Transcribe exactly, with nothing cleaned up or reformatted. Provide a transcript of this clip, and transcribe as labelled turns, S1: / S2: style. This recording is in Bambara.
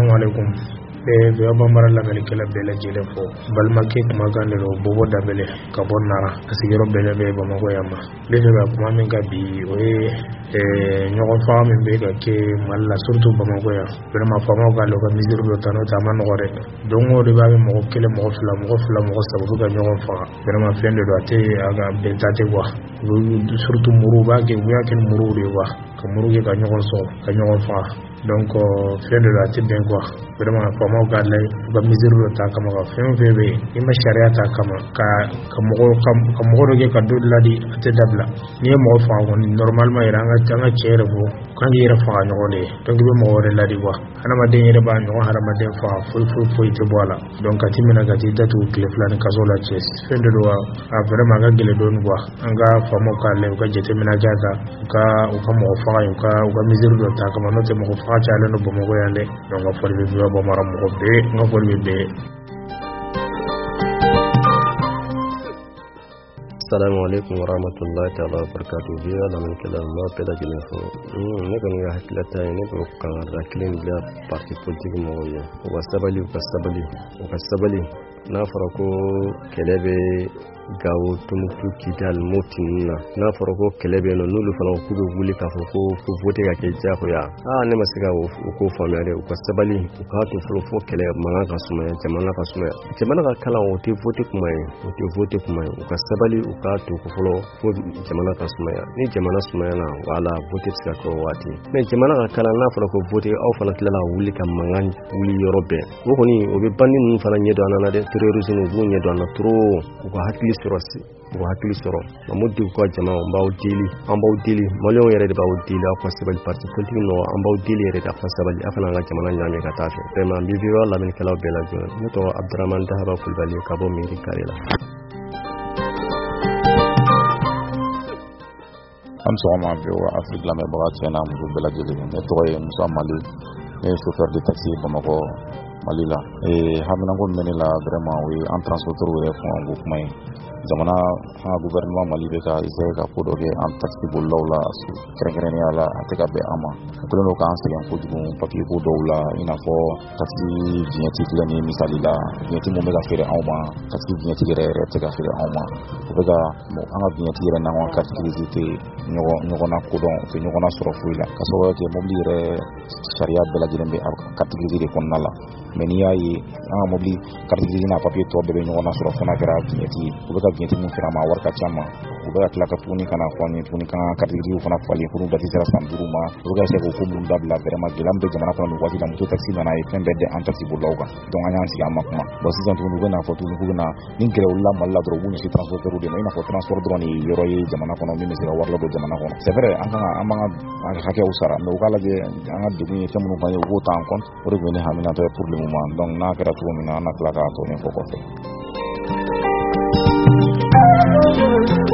S1: assalamu alaikum. Eh be bambara la mel kala bele jele fo balma ke kuma gandelo bobo dabele kabon nara asigiro bele be bamago yamma be be kuma min ga bi o e eh nyogo fa min be ga ke malla surtout bamago ya vraiment fama ga lo ga mizir do tano ta man gore dongo de ba be mo kele mo fla mo fla mo sabu ga nyogo fa vraiment fende do ate aga be tate kwa surtout muru ba ke wuya ken muru de wa ka muru ke ga nyogo so ga nyogo fa donc fende do ate ben quoi vraiment fama ga lay ga mizir do ta kama ga fen febe ima sharia ta kama ka ka mo ka mo do ke ka do ladi ate dabla ni mo fa won normalement iranga tanga chere bo kan yira fa nyogo de donc be mo wore ladi wa ana ma de yira ba nyogo hara ma de fa ful ful ful te bola donc atimina ga ti datu kle flan ka zola ches fende do a vraiment ga gele don wa anga fama ka le ga jete mina ga ga ka o ka mo fa yo ka o ga mizir do ta kama no te mo fa cha le no bo mo go yale donc fa be be bo mara mo ko be nga ko be be.
S2: Assalamu alaikum warahmatullahi ta'ala wabarakatuh. Biya la min kala ma peda jine fo ne kan ga haklata ne ko kan raklin da parti politique mo ya o wasabali o kasabali o kasabali na farako kelebe gawo tumutu kidal motinna na farako kelebe no nulu fana ko be wuli ka fo ko ko vote ga ke ja ko ya ah ne masika o ko famare o kasabali o ka to fo fo kele manga ka suma jamana ka suma jamana ka kala o te vote kuma o te vote kuma o kasabali o ka to ko fo fo jamana ka suma ni jamana suma na wala vote ska ko wati me jamana ka kala na farako vote au fana kala wuli ka manga wuli yorobe ko ko ni o be bandi nun fana nyedo anana de terrorisme bu nyedo na tro ko hakili sorosi ko hakili soro amudi ko jama mbaw dili ambaw dili malion yere de baw dili ko sabal parti politique no ambaw dili yere da fasabal afana nga jama nyame ka tafe vraiment bi bi wala min kala bela jona to abdurrahman dahaba kulbali ka bo miri karela
S3: am so ma be wa afrique la me baga na mu bela jeli ne to ye musa mali et chauffeur de taxi bamako malila et hamina ko menela vraiment oui en transporteur we fon go kumai zamana ha gouvernement mali be ka ise ka podo ke en taxi bollo la su krenkreni ala ateka be ama ko no ka anse ko jugu papier ko dowla ina fo taxi dienti klani misalila dienti mo mega fere awma taxi dienti gere teka fere awma ko ga mo anga dienti gere na wa carte d'identité nyogo nyogo na ko don ke nyogo na soro fuila ka so ke mobli re sharia be la jirembe carte d'identité ko nala menia yi anga mobli carte d'identité na papier to be nyogo na soro fona gara dienti ko ga dienti mo fera ma warka chama ko ga tlaka tuni kana foni tuni kana carte d'identité fona fali ko dum dati sera sanduruma ko ga se ko ko mum dabla vraiment gelam be jamana ko no wati da muto taxi na ay fembe de en taxi bolawga donc anya ansi amakuma bo si zantu no na foto ko na ningre ulla malla dro buni si transporteur de na ko transport drone yoro yi jamana ko no mi sera warla do jamana ko c'est vrai anga amanga anga hake usara no kala je anga dugni tamu ko yo wota en compte pour revenir hamina to pour le moment donc na kera to mina na klaka to ne ko ko fe.